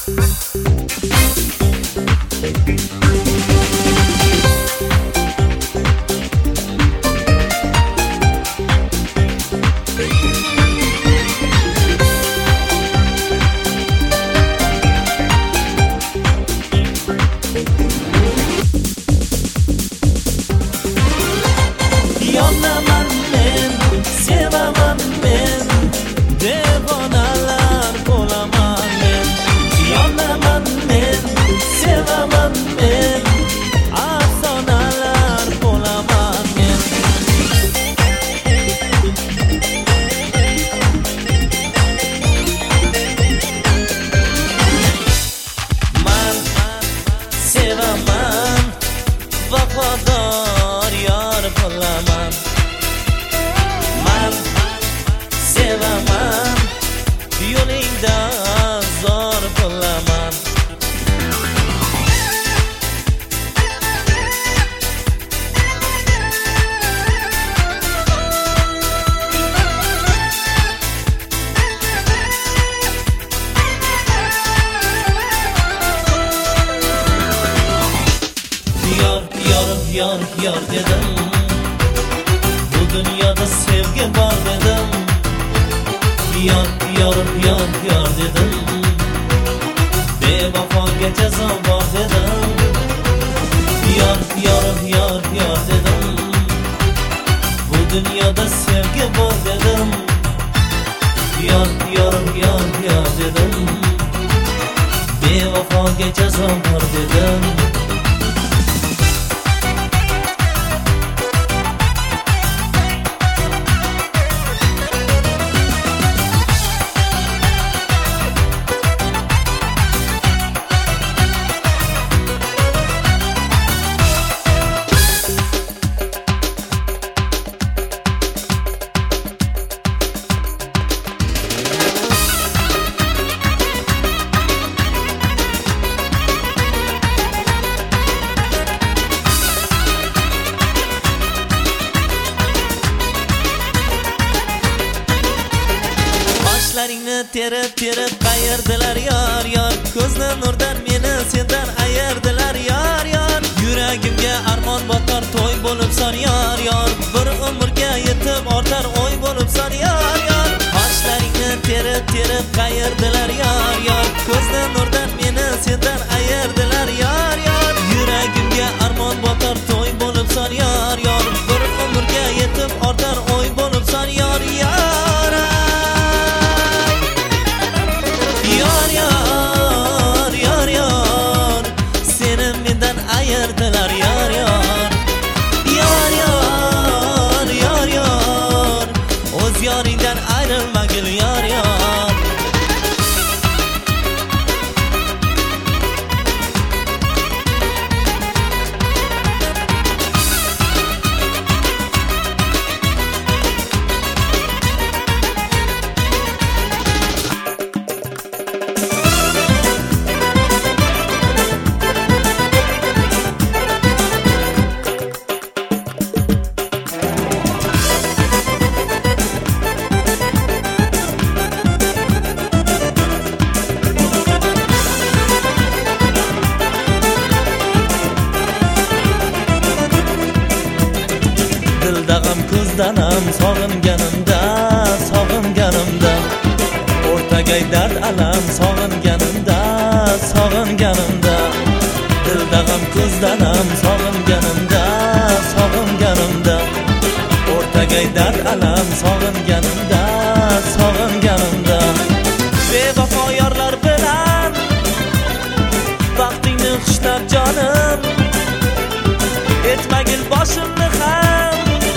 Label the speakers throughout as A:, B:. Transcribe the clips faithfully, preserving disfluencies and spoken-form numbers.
A: vafodor yor bo'laman. Man sevaman, yo'lingda zor bo'laman. Yor yor dedim, bu dünyada sevgi var dedim. Yor yor yor yor dedim, bevafoga jazo bor dedim. Yor yor yor yor dedim, bu dünyada sevgi var dedim. Yor yor yor yor dedim, bevafoga jazo bor dedim. Sochlaringni terib terib qayerdilar yor yor, ko'zni nurdan meni sendan ayirdilar yor yor. Yuragimga armon botar to'y bo'libsan yor yor, bir umrga yetib ortar o'y bo'libsan yor yor. Sochlaringni terib terib qayerdilar yor yor, ko'zni nurdan meni sendan ayirdilar yor yor. Yuragimga armon botar to'y bo'libsan yor yor, bir umrga yetib ortar o'y bo'libsan yor yor. Yor yor yor yor, seni mendan ayirdilar yor yor. Yor yor yor yor, o'z yoringdan ayrilmagil yor yor. Dildag'im ko'zdanam sog'inganimda, sog'inganimda, o'rtagay dard alam sog'inganimda, sog'inganimda. Dildag'im ko'zdanam sog'inganimda, sog'inganimda, o'rtagay dard alam sog'inganimda, sog'inganimda. Bevafo yorlar bilan vaqtingni xushlab jonim, etmagil boshimni ham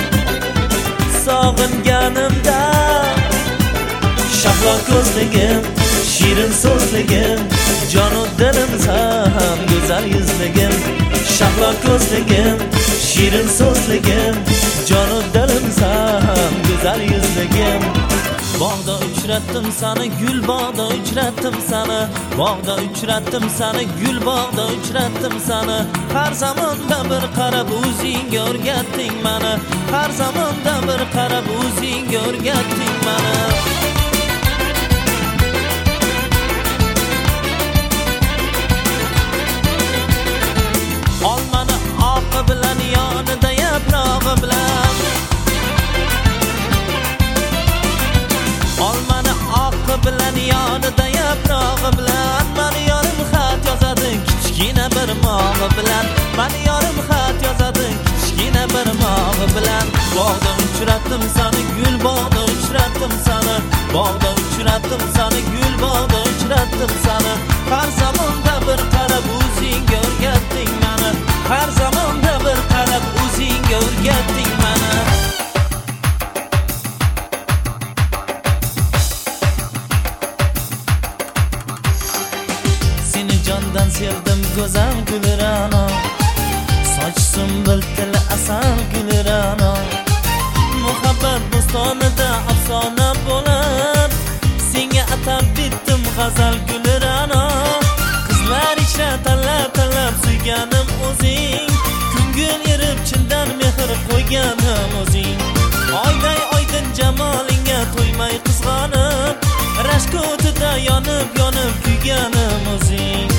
A: sog'inganimda. Shahlo ko'zligim, shirin so'zligim, jonu dilim ham go'zal yuzligim. Shahlo ko'zligim, shirin so'zligim, jonu dilim ham go'zal yuzligim. Bog'da uchratdim seni, gul bog'da uchratdim seni, bog'da uchratdim seni, gul bog'da uchratdim seni. Har zamonda bir qarab o'zingga o'rgatding meni, har zamonda bir qarab o'zingga o'rgatding meni. mani yorim xat yozadi kichkina bir mog'i bilan. Bog'da uchratdim seni gul, bog'da uchratdim seni, bog'da uchratdim seni gul, bog'da uchratdim seni. Har zamonda bir qarab o'zingga o'rgatding meni, har zamonda bir qarab o'zingga o'rgatding meni. Seni jondan sevdim go'zal gulrano, soch sumbul tili asal gulrano. Muhabbat bo'stonida afsona bo'lib, senga atab bitdim g'azal gulrano. Qizlar ichra tanlab tanlab suyganim o'zing, ko'ngil erib chindan mehr qo'yganim o'zing. Oyday oydin jamolingga to'ymay qizg'onib, rashk o'tida yonib yonib kuyganim o'zing.